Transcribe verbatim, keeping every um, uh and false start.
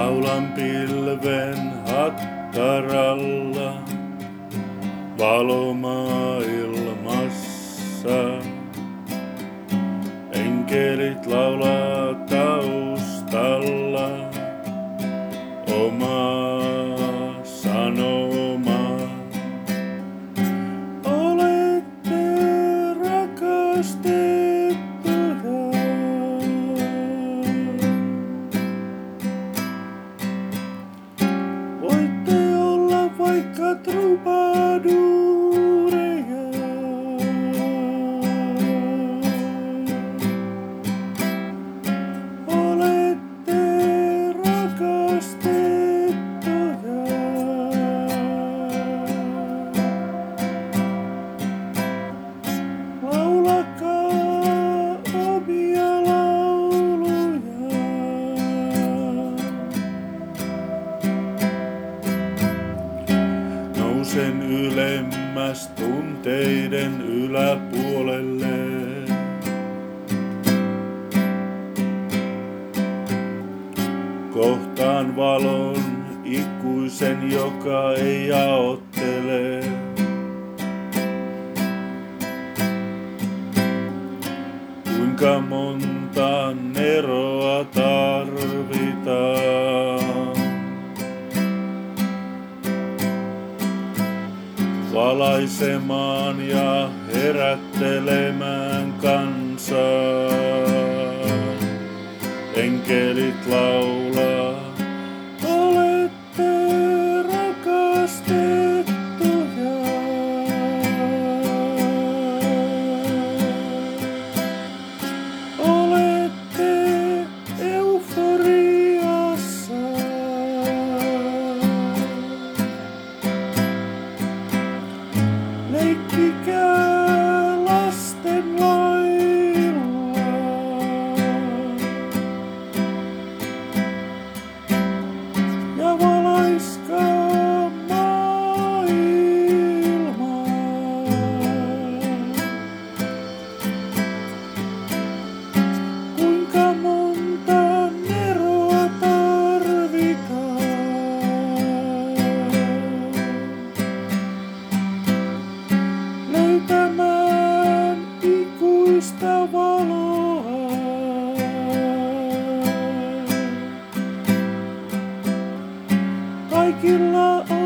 Laulan pilven hattaralla, valo maailmassa. Enkelit laulaa taustalla, oma sanoma. Olette rakastettuja. Voitte olla vaikka trubaduureja. Olette rakastettuja. Laulakaa omia lauluja. Nousen ylemmäs tunteiden yläpuolelle. Kohtaan valon ikuisen, joka ei jaottele. Kuinka monta neroa tarvitaan valaisemaan ja herättelemään kansaa. Enkelit laulaa, olette rakastettuja. Olette euforiassa. Leikkikää lasten lailla. Ja valaiskaa maailmaa. Kuinka monta neroa tarvitaan löytämään ikuista valoa? Kaikilla